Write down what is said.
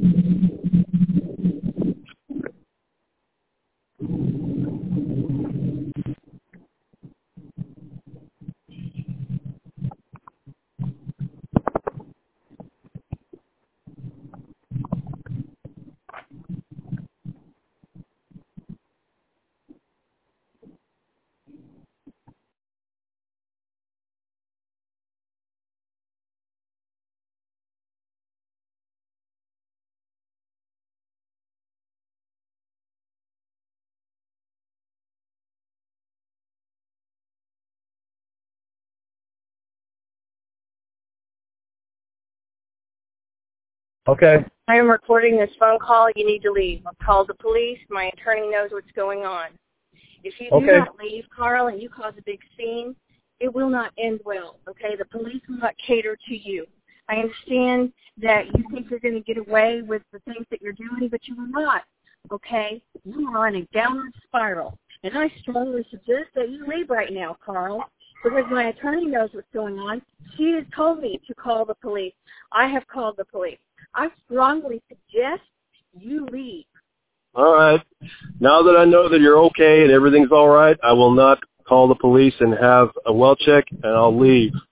Okay. I am recording this phone call. You need to leave. I've called the police. My attorney knows what's going on. If you do not leave, Carl, and you cause a big scene, it will not end well, okay? The police will not cater to you. I understand that you think you're going to get away with the things that you're doing, but you will not, okay? You are on a downward spiral. And I strongly suggest that you leave right now, Carl, because my attorney knows what's going on. She has told me to call the police. I have called the police. I strongly suggest you leave. All right. Now that I know that you're okay and everything's all right, I will not call the police and have a well check, and I'll leave.